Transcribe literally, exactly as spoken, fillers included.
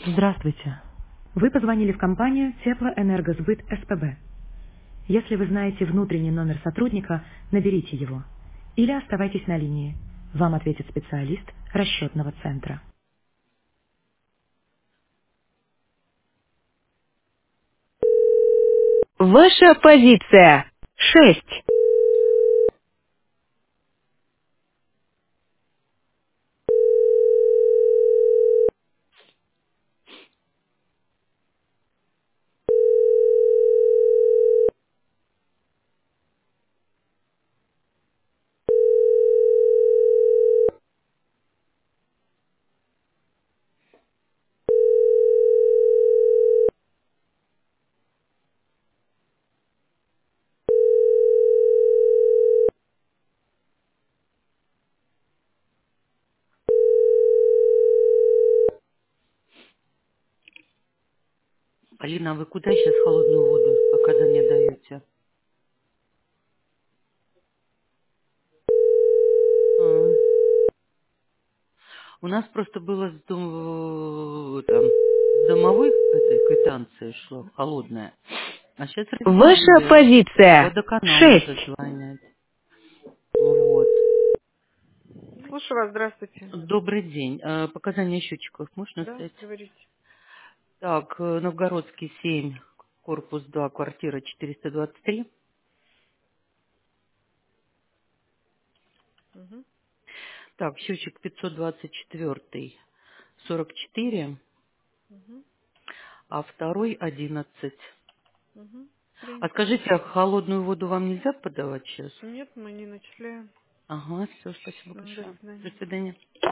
Здравствуйте. Вы позвонили в компанию Теплоэнергосбыт СПБ. Если вы знаете внутренний номер сотрудника, наберите его. Или оставайтесь на линии. Вам ответит специалист расчетного центра. Ваша позиция. Шесть. Алина, а вы куда сейчас холодную воду показания даете? А. У нас просто было с, дом- там, с домовой этой квитанции шло холодная. А сейчас Ваша разъяснили. позиция. Водоканал надо Шесть. звонить. Вот. Слушаю вас, здравствуйте. Добрый день. А, показания счетчиков можно Да, снять? говорите. Так, э, Новгородский семь, корпус два, квартира четыреста двадцать три. Угу, Так, счетчик пятьсот двадцать четыре, сорок четыре, угу, а второй одиннадцать. угу. А Принято. скажите, а холодную воду вам нельзя подавать сейчас? Нет, мы не начисляем. Ага, все, спасибо М, До большое. До свидания. свидания.